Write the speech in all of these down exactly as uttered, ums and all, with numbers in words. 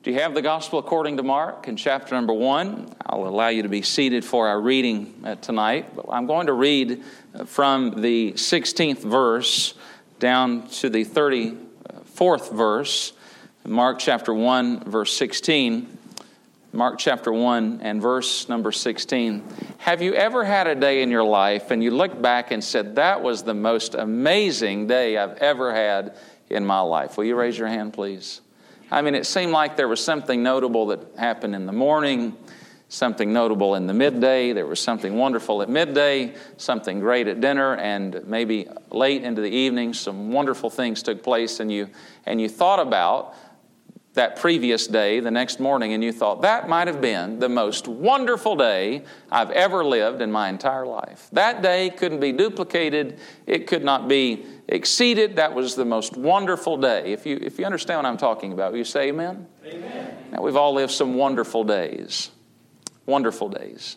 Do you have the Gospel according to Mark in chapter number one? I'll allow you to be seated for our reading uh, tonight. But I'm going to read from the sixteenth verse down to the thirty-fourth verse. Mark chapter one, verse sixteen. Mark chapter one and verse number sixteen. Have you ever had a day in your life and you look back and said, that was the most amazing day I've ever had in my life? Will you raise your hand, please? I mean, it seemed like there was something notable that happened in the morning, something notable in the midday, there was something wonderful at midday, something great at dinner, and maybe late into the evening, some wonderful things took place, and you and you thought about that previous day, the next morning, and you thought, that might have been the most wonderful day I've ever lived in my entire life. That day couldn't be duplicated. It could not be exceeded. That was the most wonderful day. If you if you understand what I'm talking about, will you say amen? Amen. Now, we've all lived some wonderful days. Wonderful days.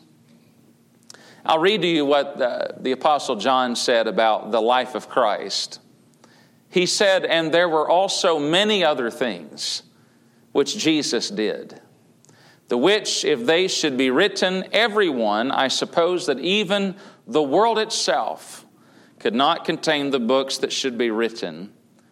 I'll read to you what uh, the Apostle John said about the life of Christ. He said, and there were also many other things which Jesus did, the which, if they should be written, every one, I suppose that even the world itself could not contain the books that should be written.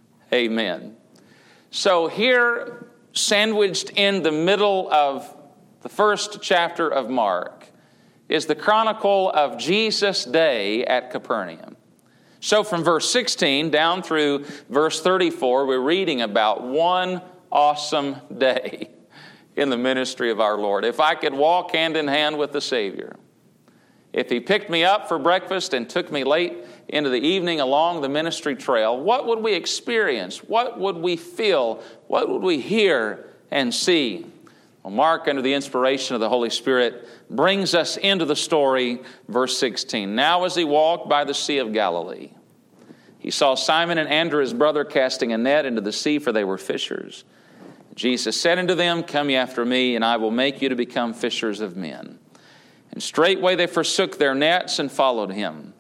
Amen. So here, sandwiched in the middle of the first chapter of Mark, is the chronicle of Jesus' day at Capernaum. So from verse sixteen down through verse thirty-four, we're reading about one awesome day in the ministry of our Lord. If I could walk hand in hand with the Savior, if He picked me up for breakfast and took me late into the evening along the ministry trail, what would we experience? What would we feel? What would we hear and see? Well, Mark, under the inspiration of the Holy Spirit, brings us into the story, verse sixteen. Now as he walked by the Sea of Galilee, he saw Simon and Andrew, his brother, casting a net into the sea, for they were fishers. Jesus said unto them, come ye after me, and I will make you to become fishers of men. And straightway they forsook their nets and followed him.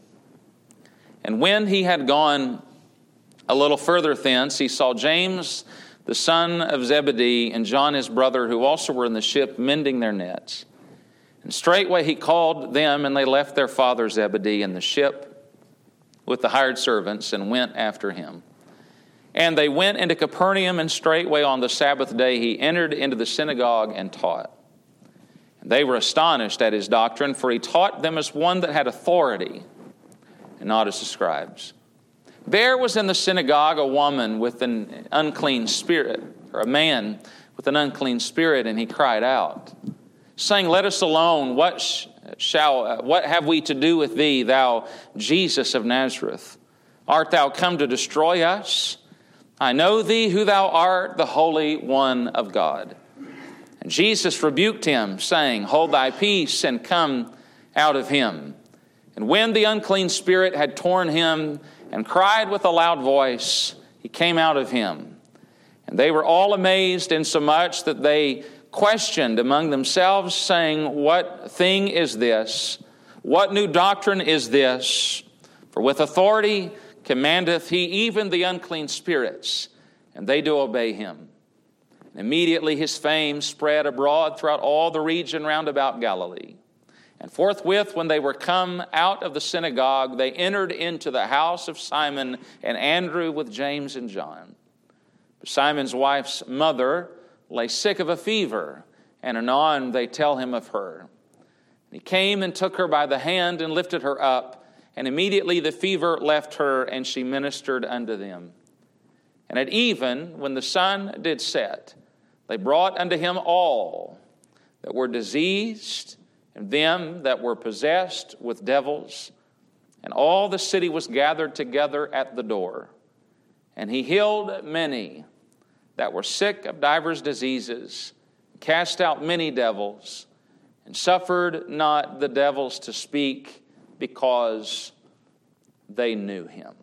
And when he had gone a little further thence, he saw James, the son of Zebedee, and John his brother, who also were in the ship, mending their nets. And straightway he called them, and they left their father Zebedee in the ship with the hired servants, and went after him. And they went into Capernaum, and straightway on the Sabbath day he entered into the synagogue and taught. And they were astonished at his doctrine, for he taught them as one that had authority, and not as the scribes. There was in the synagogue a woman with an unclean spirit, or a man with an unclean spirit, and he cried out, saying, let us alone, what sh- shall, uh, what have we to do with thee, thou Jesus of Nazareth? Art thou come to destroy us? I know thee who thou art, the Holy One of God. And Jesus rebuked him, saying, hold thy peace, and come out of him. And when the unclean spirit had torn him, and cried with a loud voice, he came out of him. And they were all amazed, insomuch that they questioned among themselves, saying, what thing is this? What new doctrine is this? For with authority commandeth he even the unclean spirits, and they do obey him. And immediately his fame spread abroad throughout all the region round about Galilee. And forthwith, when they were come out of the synagogue, they entered into the house of Simon and Andrew with James and John. But Simon's wife's mother lay sick of a fever, and anon they tell him of her. And he came and took her by the hand and lifted her up, and immediately the fever left her, and she ministered unto them. And at even, when the sun did set, they brought unto him all that were diseased, and them that were possessed with devils. And all the city was gathered together at the door. And he healed many that were sick of divers diseases, cast out many devils, and suffered not the devils to speak, because they knew him.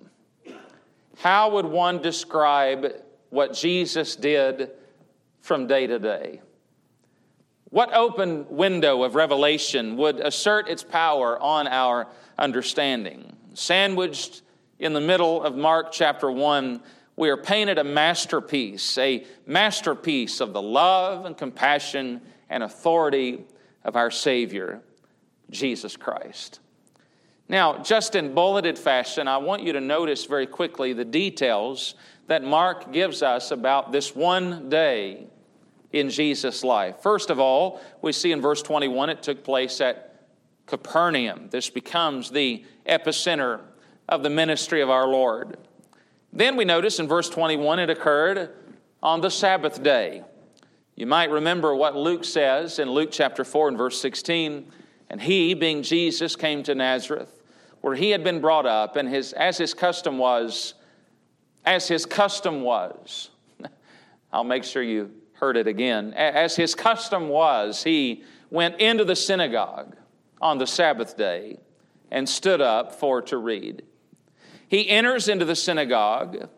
How would one describe what Jesus did from day to day? What open window of revelation would assert its power on our understanding? Sandwiched in the middle of Mark chapter one we are painted a masterpiece, a masterpiece of the love and compassion and authority of our Savior, Jesus Christ. Now, just in bulleted fashion, I want you to notice very quickly the details that Mark gives us about this one day in Jesus' life. First of all, we see in verse twenty-one, it took place at Capernaum. This becomes the epicenter of the ministry of our Lord. Then we notice in verse twenty-one, it occurred on the Sabbath day. You might remember what Luke says in Luke chapter four and verse sixteen, and he, being Jesus, came to Nazareth, where he had been brought up, and his as his custom was, as his custom was, I'll make sure you heard it again, as his custom was, he went into the synagogue on the Sabbath day and stood up for to read. He enters into the synagogue.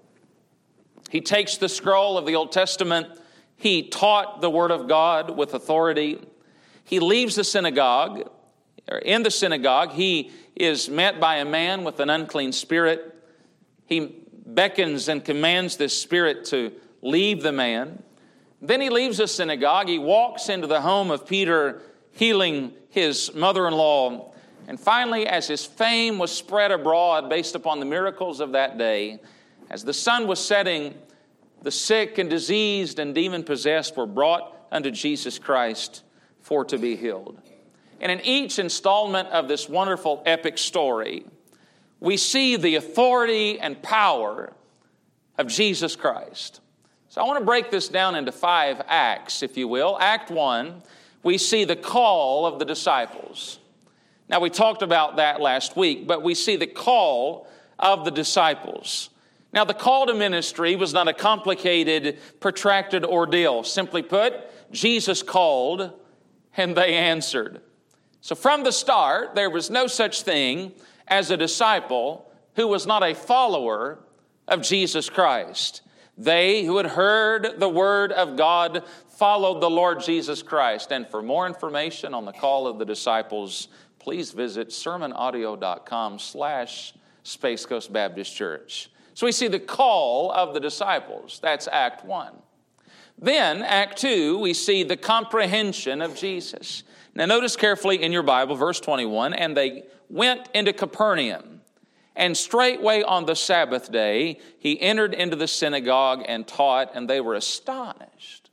He takes the scroll of the Old Testament. He taught the Word of God with authority. He leaves the synagogue. Or in the synagogue, he is met by a man with an unclean spirit. He beckons and commands this spirit to leave the man. Then he leaves the synagogue. He walks into the home of Peter, healing his mother-in-law. And finally, as his fame was spread abroad based upon the miracles of that day, as the sun was setting, the sick and diseased and demon-possessed were brought unto Jesus Christ for to be healed. And in each installment of this wonderful epic story, we see the authority and power of Jesus Christ. So I want to break this down into five acts, if you will. Act one, we see the call of the disciples. Now, we talked about that last week, but we see the call of the disciples. Now, the call to ministry was not a complicated, protracted ordeal. Simply put, Jesus called and they answered. So from the start, there was no such thing as a disciple who was not a follower of Jesus Christ. They who had heard the word of God followed the Lord Jesus Christ. And for more information on the call of the disciples, please visit sermonaudio.com slash Space Coast Baptist Church. So we see the call of the disciples. That's Act one. Then, Act two, we see the comprehension of Jesus. Now notice carefully in your Bible, verse twenty-one, and they went into Capernaum, and straightway on the Sabbath day he entered into the synagogue and taught, and they were astonished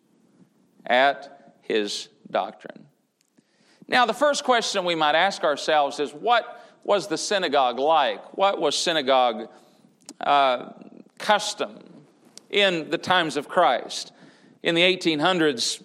at his doctrine. Now the first question we might ask ourselves is, what was the synagogue like? What was synagogue uh, custom in the times of Christ? In the eighteen hundreds,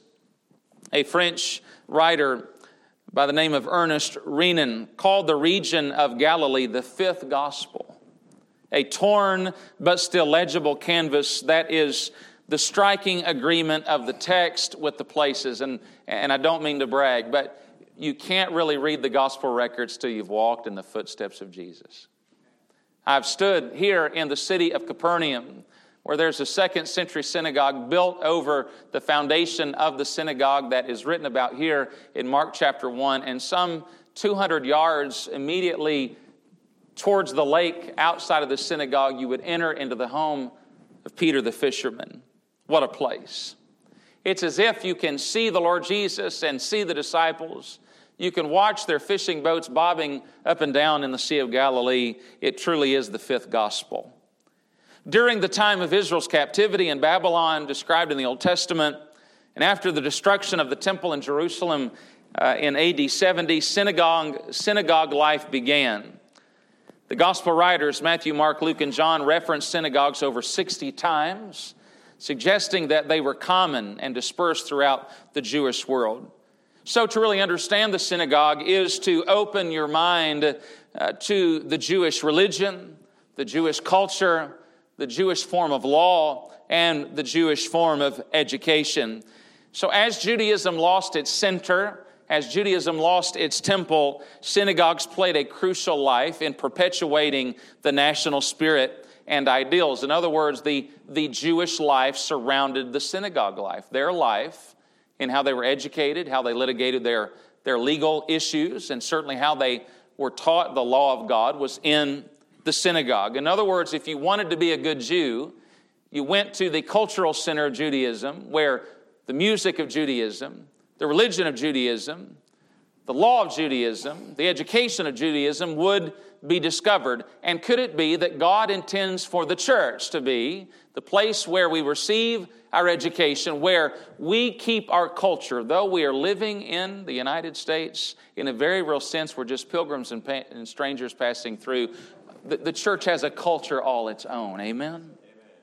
a French writer by the name of Ernest Renan called the region of Galilee the fifth gospel, a torn but still legible canvas that is the striking agreement of the text with the places. And, and I don't mean to brag, but you can't really read the gospel records till you've walked in the footsteps of Jesus. I've stood here in the city of Capernaum, where there's a second century synagogue built over the foundation of the synagogue that is written about here in Mark chapter one, and some two hundred yards immediately towards the lake outside of the synagogue, you would enter into the home of Peter the fisherman. What a place. It's as if you can see the Lord Jesus and see the disciples. You can watch their fishing boats bobbing up and down in the Sea of Galilee. It truly is the fifth gospel. During the time of Israel's captivity in Babylon, described in the Old Testament, and after the destruction of the temple in Jerusalem uh, in A D seventy, synagogue, synagogue life began. The gospel writers, Matthew, Mark, Luke, and John, reference synagogues over sixty times, suggesting that they were common and dispersed throughout the Jewish world. So to really understand the synagogue is to open your mind uh, to the Jewish religion, the Jewish culture, the Jewish form of law, and the Jewish form of education. So as Judaism lost its center, as Judaism lost its temple, synagogues played a crucial life in perpetuating the national spirit and ideals. In other words, the, the Jewish life surrounded the synagogue life. Their life in how they were educated, how they litigated their, their legal issues, and certainly how they were taught the law of God was in the synagogue. In other words, if you wanted to be a good Jew, You went to the cultural center of Judaism, where the music of Judaism, the religion of Judaism, the law of Judaism, the education of Judaism would be discovered. And could it be that God intends for the church to be the place where we receive our education, where we keep our culture? Though we are living in the United States, in a very real sense, we're just pilgrims and, pa- and strangers passing through. The, the church has a culture all its own. Amen? Amen.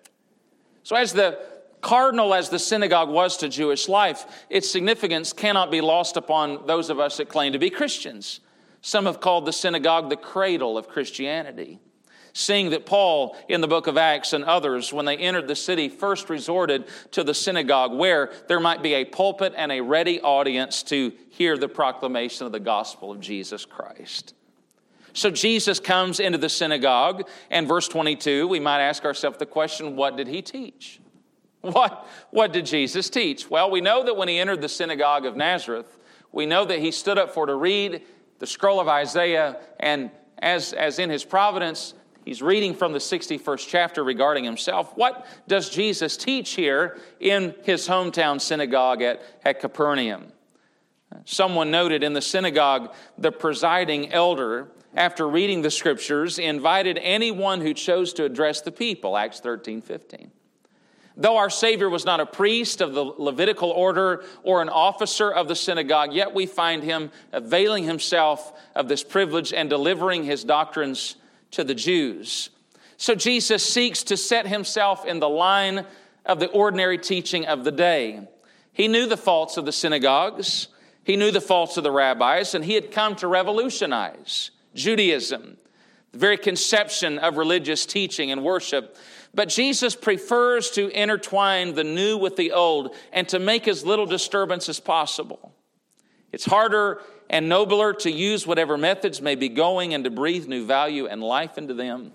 So as the cardinal as the synagogue was to Jewish life, its significance cannot be lost upon those of us that claim to be Christians. Some have called the synagogue the cradle of Christianity, seeing that Paul in the book of Acts and others, when they entered the city, first resorted to the synagogue where there might be a pulpit and a ready audience to hear the proclamation of the gospel of Jesus Christ. So Jesus comes into the synagogue, and verse twenty-two, we might ask ourselves the question, what did he teach? What, what did Jesus teach? Well, we know that when he entered the synagogue of Nazareth, we know that he stood up for to read the scroll of Isaiah, and as, as in his providence, he's reading from the sixty-first chapter regarding himself. What does Jesus teach here in his hometown synagogue at, at Capernaum? Someone noted in the synagogue, the presiding elder, after reading the scriptures, invited anyone who chose to address the people, Acts thirteen fifteen. Though our Savior was not a priest of the Levitical order or an officer of the synagogue, yet we find him availing himself of this privilege and delivering his doctrines to the Jews. So Jesus seeks to set himself in the line of the ordinary teaching of the day. He knew the faults of the synagogues. He knew the faults of the rabbis, and he had come to revolutionize Judaism, the very conception of religious teaching and worship. But Jesus prefers to intertwine the new with the old and to make as little disturbance as possible. It's harder and nobler to use whatever methods may be going and to breathe new value and life into them.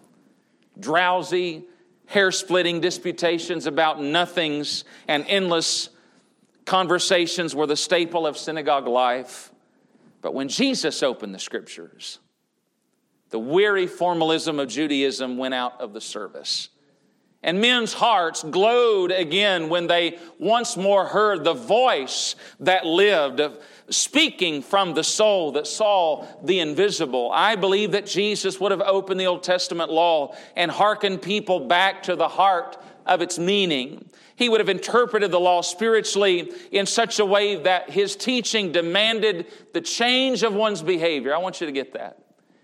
Drowsy, hair-splitting disputations about nothings and endless conversations were the staple of synagogue life. But when Jesus opened the scriptures, the weary formalism of Judaism went out of the service. And men's hearts glowed again when they once more heard the voice that lived, speaking from the soul that saw the invisible. I believe that Jesus would have opened the Old Testament law and hearkened people back to the heart of its meaning. He would have interpreted the law spiritually in such a way that his teaching demanded the change of one's behavior. I want you to get that.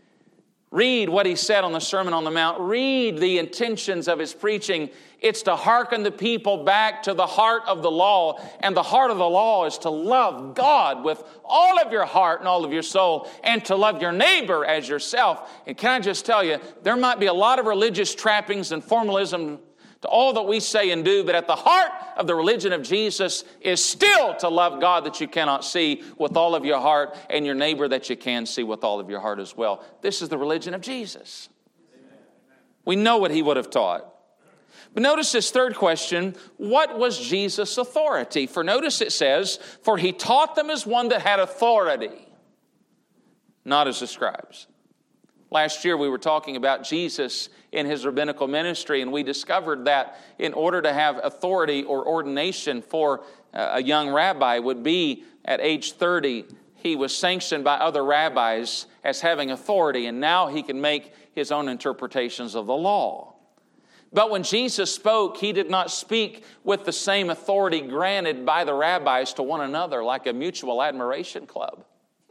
Read what he said on the Sermon on the Mount. Read the intentions of his preaching. It's to hearken the people back to the heart of the law. And the heart of the law is to love God with all of your heart and all of your soul, and to love your neighbor as yourself. And can I just tell you, there might be a lot of religious trappings and formalism to all that we say and do, but at the heart of the religion of Jesus is still to love God that you cannot see with all of your heart, and your neighbor that you can see with all of your heart as well. This is the religion of Jesus. Amen. We know what he would have taught. But notice this third question, what was Jesus' authority? For notice it says, for he taught them as one that had authority, not as the scribes. Last year we were talking about Jesus in his rabbinical ministry, and we discovered that in order to have authority or ordination for a young rabbi would be at age thirty, he was sanctioned by other rabbis as having authority, and now he can make his own interpretations of the law. But when Jesus spoke, he did not speak with the same authority granted by the rabbis to one another, like a mutual admiration club,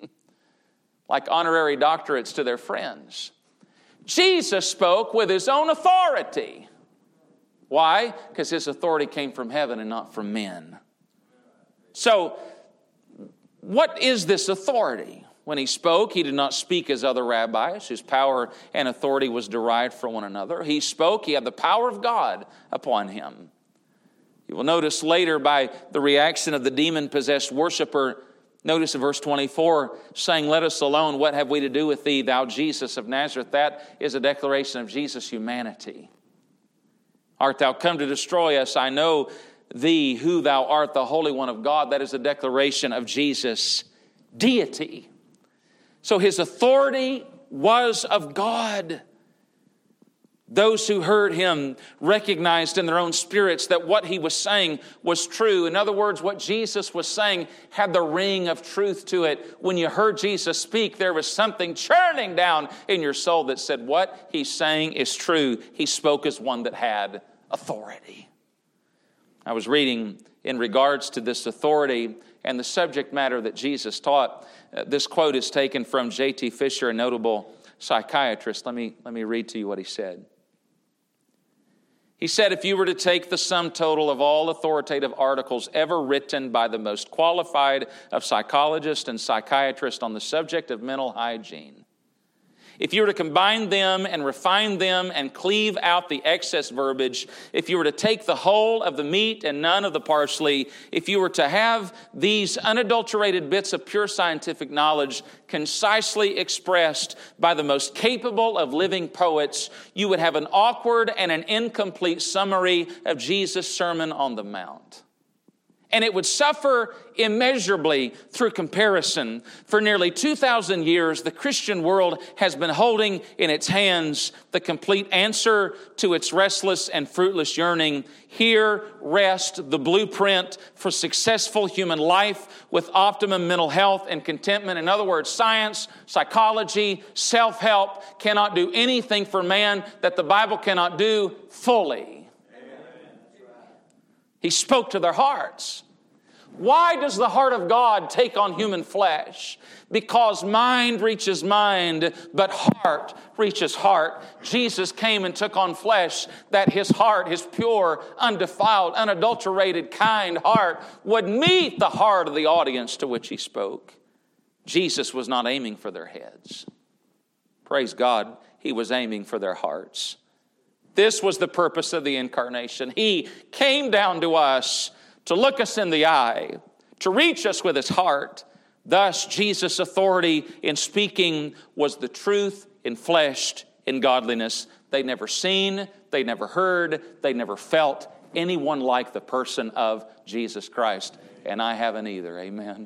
like honorary doctorates to their friends. Jesus spoke with his own authority. Why? Because his authority came from heaven and not from men. So, what is this authority? When he spoke, he did not speak as other rabbis, whose power and authority was derived from one another. He spoke, he had the power of God upon him. You will notice later by the reaction of the demon-possessed worshiper, notice in verse twenty-four, saying, let us alone, what have we to do with thee, thou Jesus of Nazareth? That is a declaration of Jesus' humanity. Art thou come to destroy us? I know thee, who thou art, the Holy One of God. That is a declaration of Jesus' deity. So his authority was of God. Those who heard him recognized in their own spirits that what he was saying was true. In other words, what Jesus was saying had the ring of truth to it. When you heard Jesus speak, there was something churning down in your soul that said, what he's saying is true. He spoke as one that had authority. I was reading in regards to this authority and the subject matter that Jesus taught. Uh, this quote is taken from J T Fisher, a notable psychiatrist. Let me, let me read to you what he said. He said, if you were to take the sum total of all authoritative articles ever written by the most qualified of psychologists and psychiatrists on the subject of mental hygiene, if you were to combine them and refine them and cleave out the excess verbiage, if you were to take the whole of the meat and none of the parsley, if you were to have these unadulterated bits of pure scientific knowledge concisely expressed by the most capable of living poets, you would have an awkward and an incomplete summary of Jesus' Sermon on the Mount. And it would suffer immeasurably through comparison. For nearly two thousand years, the Christian world has been holding in its hands the complete answer to its restless and fruitless yearning. Here rests the blueprint for successful human life with optimum mental health and contentment. In other words, science, psychology, self-help cannot do anything for man that the Bible cannot do fully. He spoke to their hearts. Why does the heart of God take on human flesh? Because mind reaches mind, but heart reaches heart. Jesus came and took on flesh that his heart, his pure, undefiled, unadulterated, kind heart would meet the heart of the audience to which he spoke. Jesus was not aiming for their heads. Praise God, he was aiming for their hearts. This was the purpose of the incarnation. He came down to us to look us in the eye, to reach us with his heart. Thus, Jesus' authority in speaking was the truth enfleshed in godliness. They'd never seen, they never heard, they never felt anyone like the person of Jesus Christ. And I haven't either. Amen.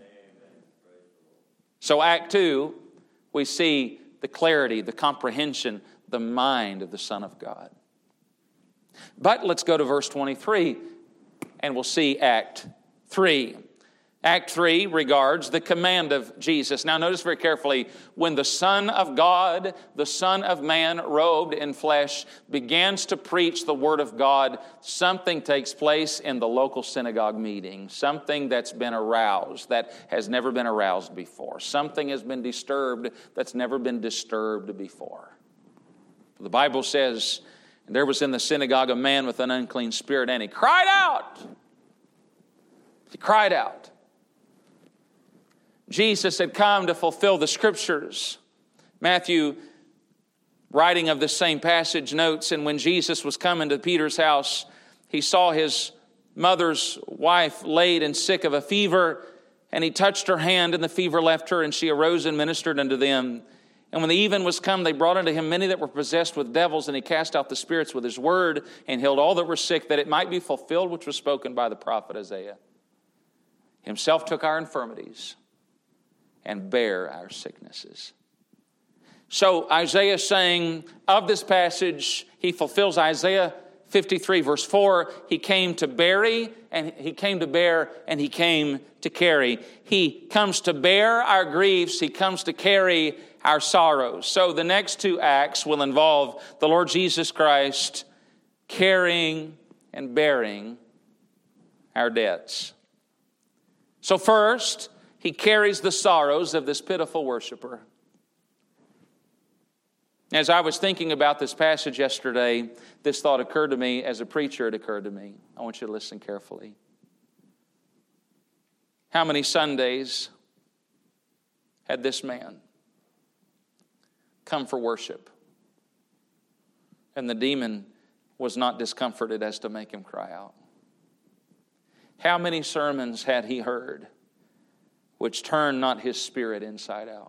So Act two, we see the clarity, the comprehension, the mind of the Son of God. But let's go to verse twenty-three, and we'll see Act three. Act three regards the command of Jesus. Now notice very carefully, when the Son of God, the Son of Man, robed in flesh, begins to preach the Word of God, something takes place in the local synagogue meeting. Something that's been aroused that has never been aroused before. Something has been disturbed that's never been disturbed before. The Bible says, and there was in the synagogue a man with an unclean spirit, and he cried out. He cried out. Jesus had come to fulfill the Scriptures. Matthew, writing of this same passage, notes, and when Jesus was coming to Peter's house, he saw his mother's wife laid and sick of a fever, and he touched her hand, and the fever left her, and she arose and ministered unto them. And when the even was come, they brought unto him many that were possessed with devils, and he cast out the spirits with his word, and healed all that were sick, that it might be fulfilled which was spoken by the prophet Isaiah. Himself took our infirmities and bare our sicknesses. So Isaiah is saying of this passage, he fulfills Isaiah fifty-three verse four. He came to bury, and he came to bear, and he came to carry. He comes to bear our griefs. He comes to carry our sorrows. So the next two acts will involve the Lord Jesus Christ carrying and bearing our debts. So first, he carries the sorrows of this pitiful worshiper. As I was thinking about this passage yesterday, this thought occurred to me. As a preacher, it occurred to me. I want you to listen carefully. How many Sundays had this man come for worship, and the demon was not discomforted as to make him cry out? How many sermons had he heard which turned not his spirit inside out?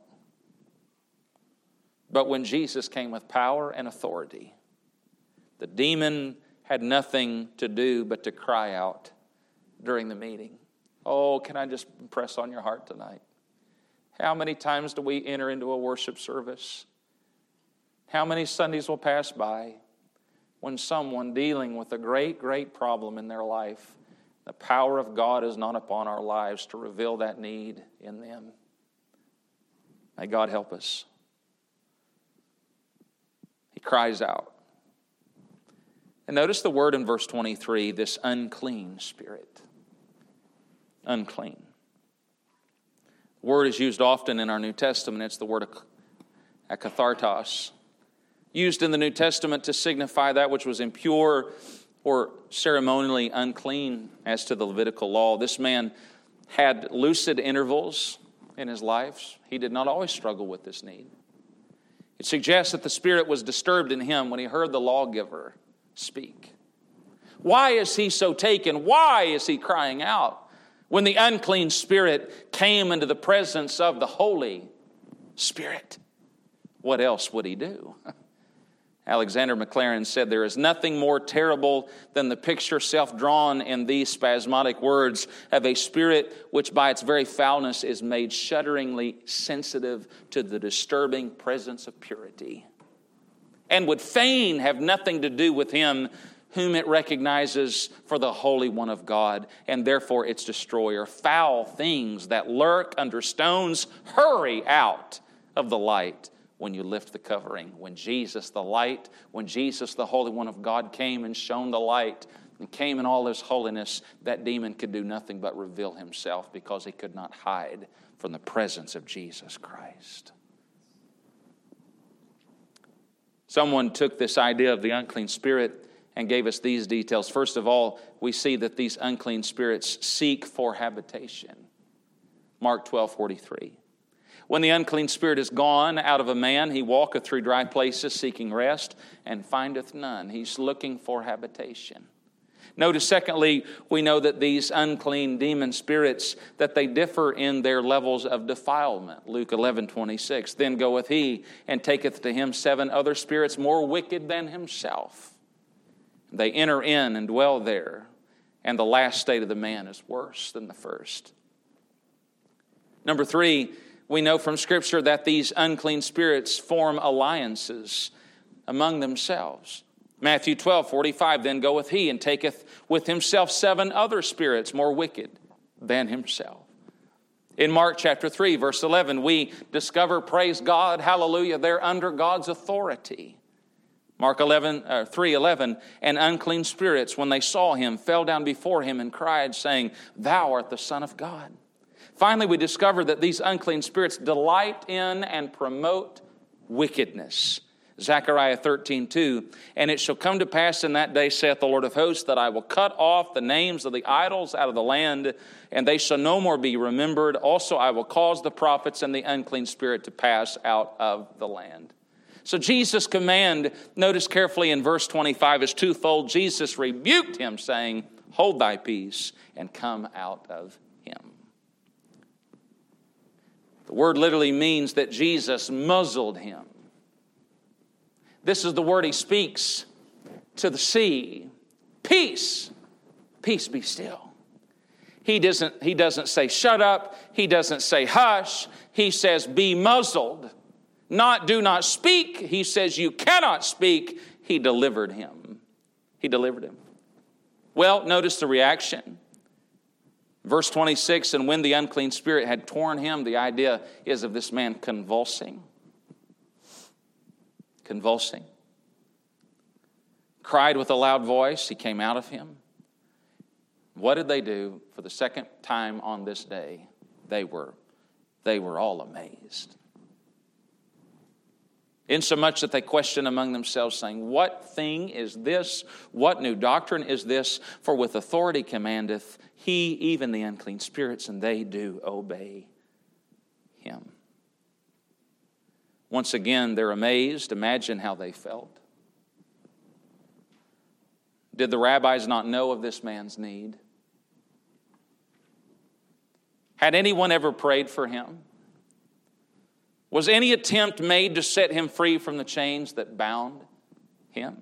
But when Jesus came with power and authority, the demon had nothing to do but to cry out during the meeting. Oh, can I just impress on your heart tonight? How many times do we enter into a worship service? How many Sundays will pass by? when someone dealing with a great, great problem in their life, the power of God is not upon our lives to reveal that need in them. May God help us. He cries out. And notice the word in verse twenty-three, this unclean spirit. Unclean. The word is used often in our New Testament. It's the word akathartos. Used in the New Testament to signify that which was impure or ceremonially unclean as to the Levitical law. This man had lucid intervals in his life. He did not always struggle with this need. It suggests that the spirit was disturbed in him when he heard the lawgiver speak. Why is he so taken? Why is he crying out? When the unclean spirit came into the presence of the Holy Spirit, what else would he do? Alexander Maclaren said, there is nothing more terrible than the picture self-drawn in these spasmodic words of a spirit which by its very foulness is made shudderingly sensitive to the disturbing presence of purity, and would fain have nothing to do with him whom it recognizes for the Holy One of God, and therefore its destroyer. Foul things that lurk under stones, hurry out of the light when you lift the covering. When Jesus, the light, when Jesus, the Holy One of God, came and shone the light and came in all his holiness, that demon could do nothing but reveal himself, because he could not hide from the presence of Jesus Christ. Someone took this idea of the unclean spirit and gave us these details. First of all, we see that these unclean spirits seek for habitation. Mark twelve forty-three. When the unclean spirit is gone out of a man, he walketh through dry places seeking rest, and findeth none. He's looking for habitation. Notice, secondly, we know that these unclean demon spirits, that they differ in their levels of defilement. Luke eleven twenty-six. Then goeth he, and taketh to him seven other spirits more wicked than himself. They enter in and dwell there, and the last state of the man is worse than the first. Number three, we know from Scripture that these unclean spirits form alliances among themselves. Matthew twelve forty-five, then goeth he, and taketh with himself seven other spirits more wicked than himself. In Mark chapter three, verse eleven, we discover, praise God, hallelujah, they're under God's authority. Mark eleven, uh, three eleven, and unclean spirits, when they saw him, fell down before him and cried, saying, Thou art the Son of God. Finally, we discover that these unclean spirits delight in and promote wickedness. Zechariah thirteen two, and it shall come to pass in that day, saith the Lord of hosts, that I will cut off the names of the idols out of the land, and they shall no more be remembered. Also I will cause the prophets and the unclean spirit to pass out of the land. So Jesus' command, notice carefully in verse twenty-five, is twofold. Jesus rebuked him, saying, Hold thy peace, and come out of him. The word literally means that Jesus muzzled him. This is the word he speaks to the sea. Peace, peace be still. He doesn't, he doesn't say shut up. He doesn't say hush. He says be muzzled. Not do not speak. He says you cannot speak. He delivered him. He delivered him. Well, notice the reaction. Verse twenty-six, and when the unclean spirit had torn him, the idea is of this man convulsing. Convulsing. Cried with a loud voice, he came out of him. What did they do for the second time on this day? They were, they were all amazed. Insomuch that they questioned among themselves, saying, What thing is this? What new doctrine is this? For with authority commandeth he even the unclean spirits, and they do obey him. Once again, they're amazed. Imagine how they felt. Did the rabbis not know of this man's need? Had anyone ever prayed for him? Was any attempt made to set him free from the chains that bound him?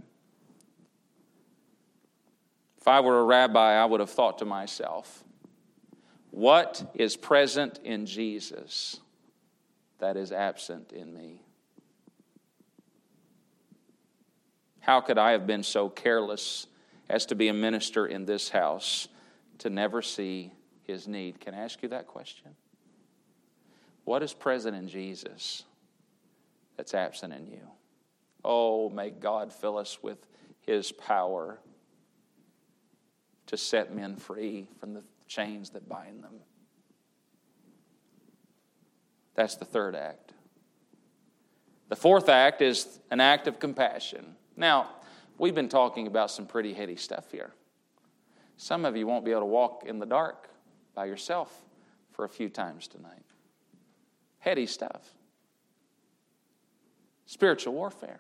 If I were a rabbi, I would have thought to myself, what is present in Jesus that is absent in me? How could I have been so careless as to be a minister in this house to never see his need? Can I ask you that question? What is present in Jesus that's absent in you? Oh, may God fill us with his power to set men free from the chains that bind them. That's the third act. The fourth act is an act of compassion. Now, we've been talking about some pretty heady stuff here. Some of you won't be able to walk in the dark by yourself for a few times tonight. Heady stuff. Spiritual warfare.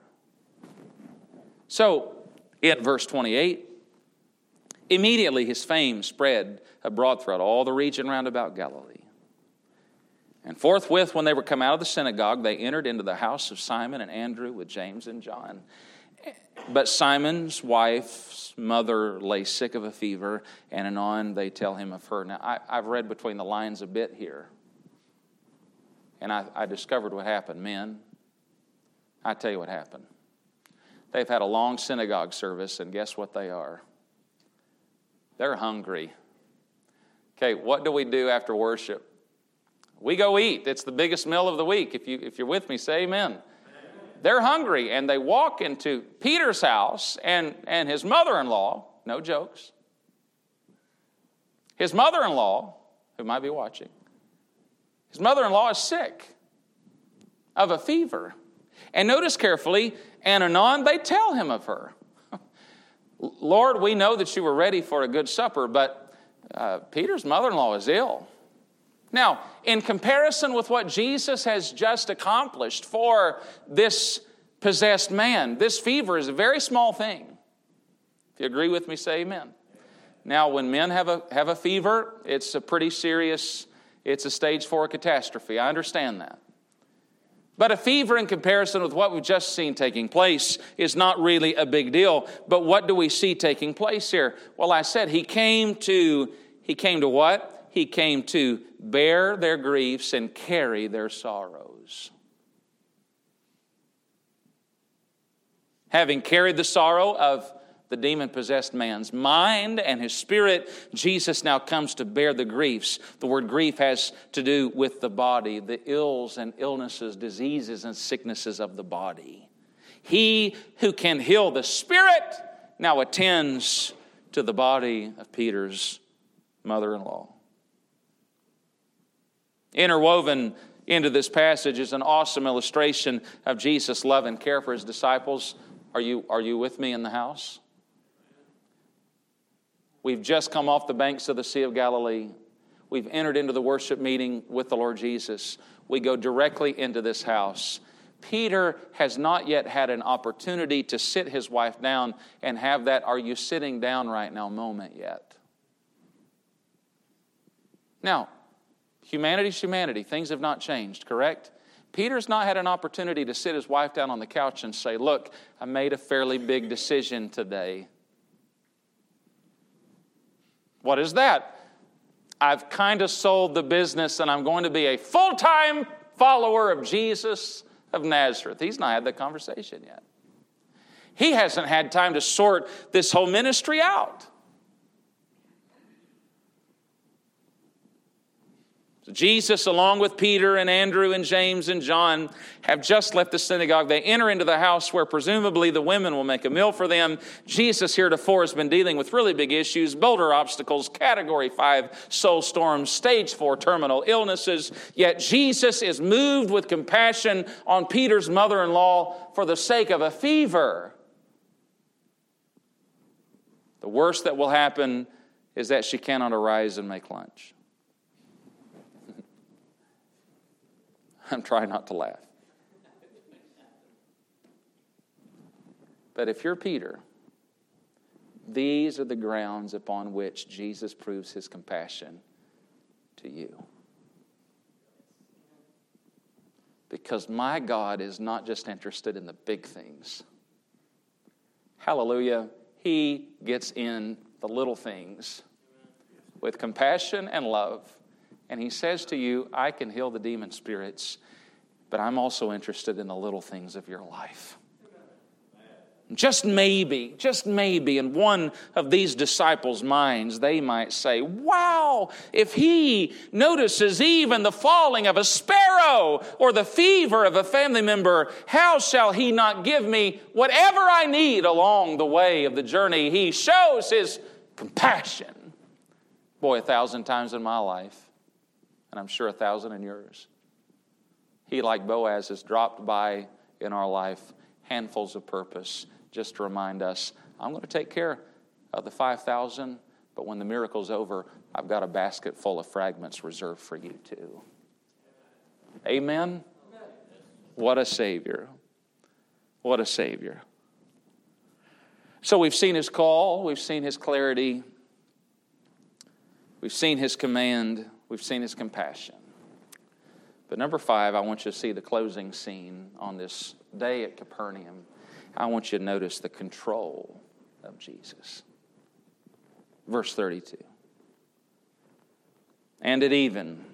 So, in verse twenty-eight, immediately his fame spread abroad throughout all the region round about Galilee. And forthwith, when they were come out of the synagogue, they entered into the house of Simon and Andrew with James and John. But Simon's wife's mother lay sick of a fever, and anon they tell him of her. Now, I, I've read between the lines a bit here, and I, I discovered what happened. Men, I tell you what happened. They've had a long synagogue service, and guess what they are? They're hungry. Okay, what do we do after worship? We go eat. It's the biggest meal of the week. If you, if you're with me, say amen. Amen. They're hungry, and they walk into Peter's house, and, and his mother-in-law, no jokes, his mother-in-law, who might be watching, his mother-in-law is sick of a fever. And notice carefully, and anon they tell him of her. Lord, we know that you were ready for a good supper, but uh, Peter's mother-in-law is ill. Now, in comparison with what Jesus has just accomplished for this possessed man, this fever is a very small thing. If you agree with me, say amen. Now, when men have a have a fever, it's a pretty serious, it's a stage four catastrophe. I understand that. But a fever in comparison with what we've just seen taking place is not really a big deal. But what do we see taking place here? Well, I said he came to, he came to what? He came to bear their griefs and carry their sorrows. Having carried the sorrow of the demon-possessed man's mind and his spirit, Jesus now comes to bear the griefs. The word grief has to do with the body, the ills and illnesses, diseases and sicknesses of the body. He who can heal the spirit now attends to the body of Peter's mother-in-law. Interwoven into this passage is an awesome illustration of Jesus' love and care for his disciples. Are you, are you with me in the house? We've just come off the banks of the Sea of Galilee. We've entered into the worship meeting with the Lord Jesus. We go directly into this house. Peter has not yet had an opportunity to sit his wife down and have that "are you sitting down right now" moment yet. Now, humanity's humanity. Things have not changed, correct? Peter's not had an opportunity to sit his wife down on the couch and say, "Look, I made a fairly big decision today." What is that? I've kind of sold the business and I'm going to be a full-time follower of Jesus of Nazareth. He's not had that conversation yet. He hasn't had time to sort this whole ministry out. So Jesus, along with Peter and Andrew and James and John, have just left the synagogue. They enter into the house where presumably the women will make a meal for them. Jesus heretofore has been dealing with really big issues, boulder obstacles, category five soul storms, stage four terminal illnesses. Yet Jesus is moved with compassion on Peter's mother-in-law for the sake of a fever. The worst that will happen is that she cannot arise and make lunch. I'm trying not to laugh. But if you're Peter, these are the grounds upon which Jesus proves his compassion to you. Because my God is not just interested in the big things. Hallelujah. He gets in the little things with compassion and love. And he says to you, I can heal the demon spirits, but I'm also interested in the little things of your life. Just maybe, just maybe in one of these disciples' minds, they might say, wow, if he notices even the falling of a sparrow or the fever of a family member, how shall he not give me whatever I need along the way of the journey? He shows his compassion. Boy, a thousand times in my life, and I'm sure a thousand in yours, he, like Boaz, has dropped by in our life handfuls of purpose, just to remind us, I'm going to take care of the five thousand, but when the miracle's over, I've got a basket full of fragments reserved for you too. Amen? What a Savior. What a Savior. So we've seen His call, we've seen His clarity, we've seen His command, we've seen His compassion. But number five, I want you to see the closing scene on this day at Capernaum. I want you to notice the control of Jesus. Verse thirty-two. And at even,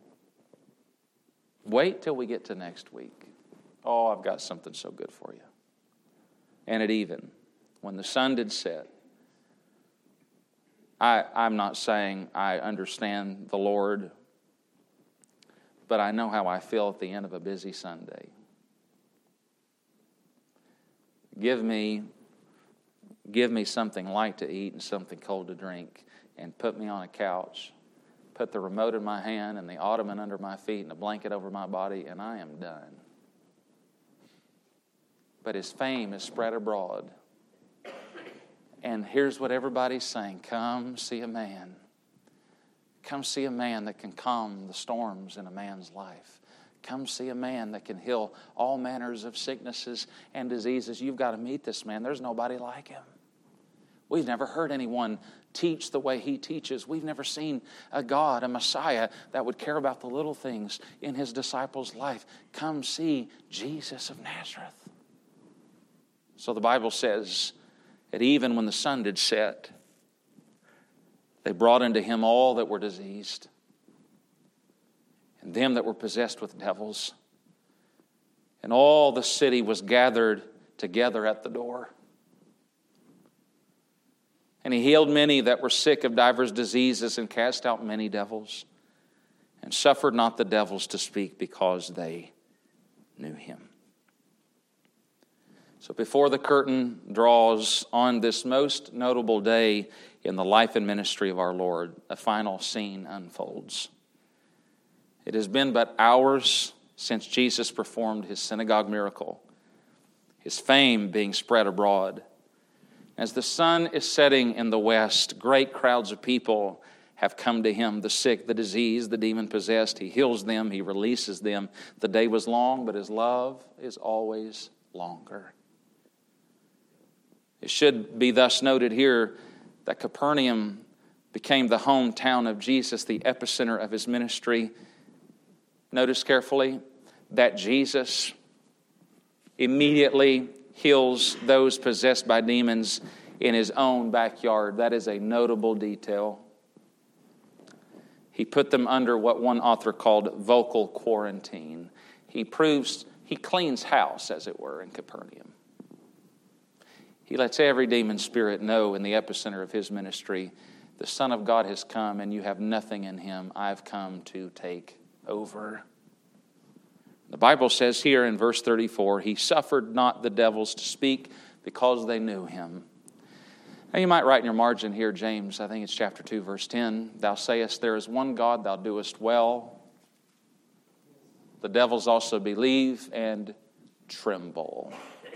wait till we get to next week. Oh, I've got something so good for you. And at even, when the sun did set, I, I'm not saying I understand the Lord, but I know how I feel at the end of a busy Sunday. Give me, give me something light to eat and something cold to drink, and put me on a couch. Put the remote in my hand and the ottoman under my feet and a blanket over my body, and I am done. But His fame is spread abroad. And here's what everybody's saying. Come see a man. Come see a man that can calm the storms in a man's life. Come see a man that can heal all manners of sicknesses and diseases. You've got to meet this man. There's nobody like him. We've never heard anyone teach the way he teaches. We've never seen a God, a Messiah, that would care about the little things in His disciples' life. Come see Jesus of Nazareth. So the Bible says that even when the sun did set, they brought unto Him all that were diseased, and them that were possessed with devils. And all the city was gathered together at the door. And He healed many that were sick of divers diseases, and cast out many devils, and suffered not the devils to speak, because they knew Him. So before the curtain draws on this most notable day in the life and ministry of our Lord, a final scene unfolds. It has been but hours since Jesus performed His synagogue miracle, His fame being spread abroad. As the sun is setting in the west, great crowds of people have come to Him, the sick, the diseased, the demon-possessed. He heals them, He releases them. The day was long, but His love is always longer. It should be thus noted here that Capernaum became the hometown of Jesus, the epicenter of His ministry. Notice carefully that Jesus immediately heals those possessed by demons in His own backyard. That is a notable detail. He put them under what one author called vocal quarantine. He proves, he cleans house, as it were, in Capernaum. He lets every demon spirit know in the epicenter of His ministry, the Son of God has come and you have nothing in Him. I've come to take over. The Bible says here in verse thirty-four, He suffered not the devils to speak, because they knew Him. Now you might write in your margin here, James, I think it's chapter two, verse ten, Thou sayest there is one God, thou doest well. The devils also believe and tremble.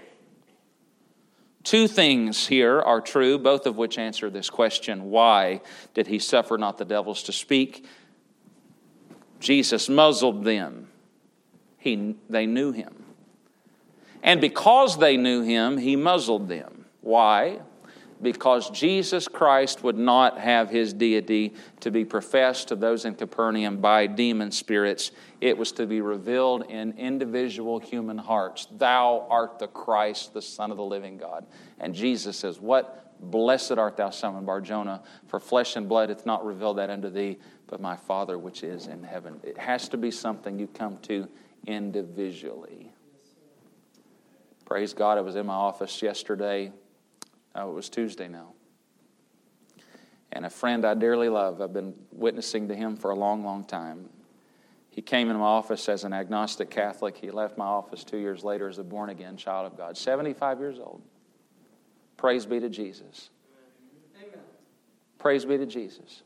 Two things here are true, both of which answer this question. Why did He suffer not the devils to speak? Jesus muzzled them. He, they knew Him. And because they knew Him, He muzzled them. Why? Because Jesus Christ would not have His deity to be professed to those in Capernaum by demon spirits. It was to be revealed in individual human hearts. Thou art the Christ, the Son of the living God. And Jesus says, what? Blessed art thou, Simon Bar-Jonah, for flesh and blood hath not revealed that unto thee, but my Father which is in heaven. It has to be something you come to individually. Praise God, I was in my office yesterday. Oh, it was Tuesday now. And a friend I dearly love, I've been witnessing to him for a long, long time. He came into my office as an agnostic Catholic. He left my office two years later as a born-again child of God. seventy-five years old. Praise be to Jesus. Amen. Praise be to Jesus.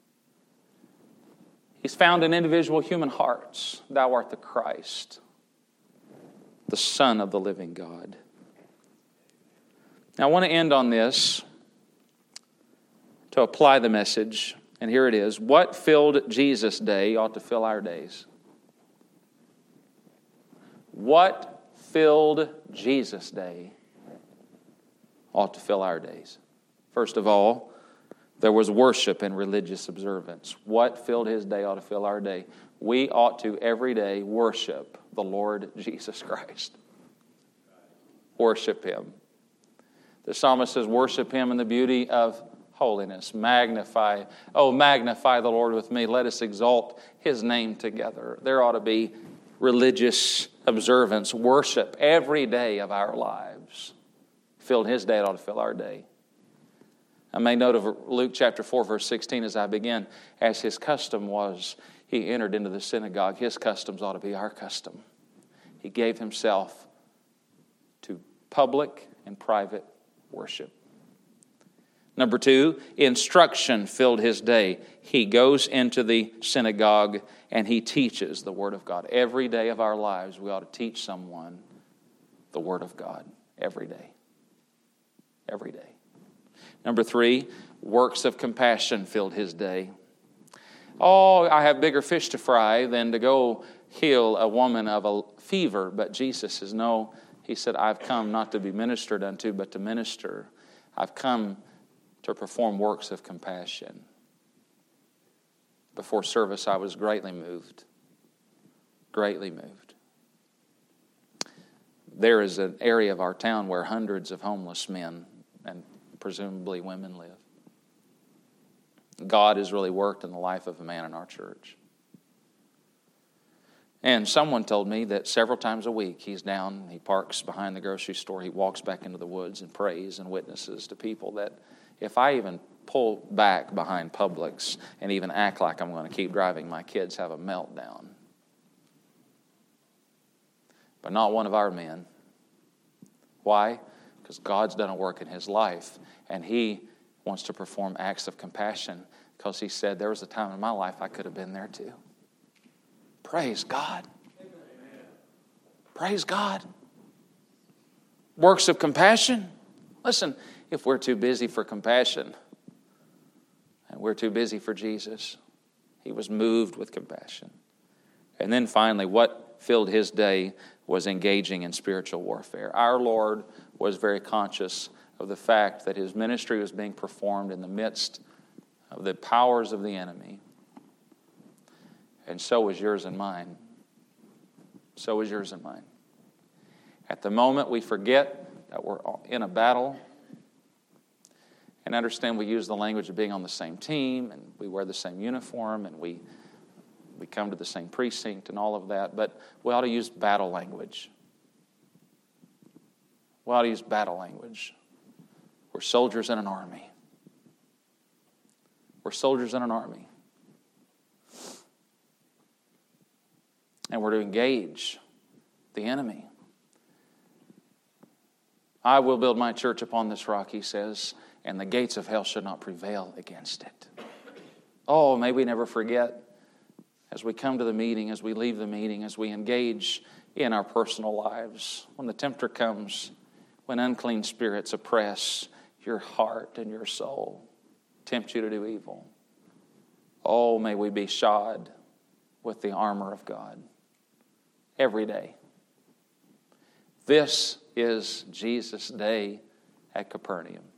He's found in individual human hearts. Thou art the Christ, the Son of the living God. Now I want to end on this to apply the message. And here it is. What filled Jesus' day ought to fill our days. What filled Jesus' day ought to fill our days. First of all, there was worship and religious observance. What filled his day ought to fill our day. We ought to every day worship the Lord Jesus Christ. Worship Him. The psalmist says, worship Him in the beauty of holiness. Magnify, oh, magnify the Lord with me. Let us exalt His name together. There ought to be religious observance, worship every day of our lives. Filled His day, it ought to fill our day. I made note of Luke chapter four, verse sixteen as I begin. As His custom was, He entered into the synagogue. His customs ought to be our custom. He gave Himself to public and private worship. Number two, instruction filled His day. He goes into the synagogue and He teaches the Word of God. Every day of our lives, we ought to teach someone the Word of God. Every day. Every day. Number three, works of compassion filled His day. Oh, I have bigger fish to fry than to go heal a woman of a fever. But Jesus says, no. He said, I've come not to be ministered unto, but to minister. I've come to perform works of compassion. Before service, I was greatly moved. Greatly moved. There is an area of our town where hundreds of homeless men and presumably women live. God has really worked in the life of a man in our church. And someone told me that several times a week he's down, he parks behind the grocery store, he walks back into the woods and prays and witnesses to people that if I even pull back behind Publix and even act like I'm going to keep driving, my kids have a meltdown. But not one of our men. Why? Because God's done a work in his life, and He wants to perform acts of compassion because He said there was a time in my life I could have been there too. Praise God. Amen. Praise God. Works of compassion. Listen, if we're too busy for compassion and we're too busy for Jesus, He was moved with compassion. And then finally, what filled His day was engaging in spiritual warfare. Our Lord was very conscious of the fact that His ministry was being performed in the midst of the powers of the enemy. And so was yours and mine. So was yours and mine. At the moment we forget that we're in a battle, and understand we use the language of being on the same team, and we wear the same uniform, and we we come to the same precinct and all of that, but we ought to use battle language. We ought to use battle language. We're soldiers in an army. We're soldiers in an army. And we're to engage the enemy. I will build my church upon this rock, He says, and the gates of hell should not prevail against it. Oh, may we never forget, as we come to the meeting, as we leave the meeting, as we engage in our personal lives, when the tempter comes, when unclean spirits oppress your heart and your soul, tempt you to do evil. Oh, may we be shod with the armor of God every day. This is Jesus' day at Capernaum.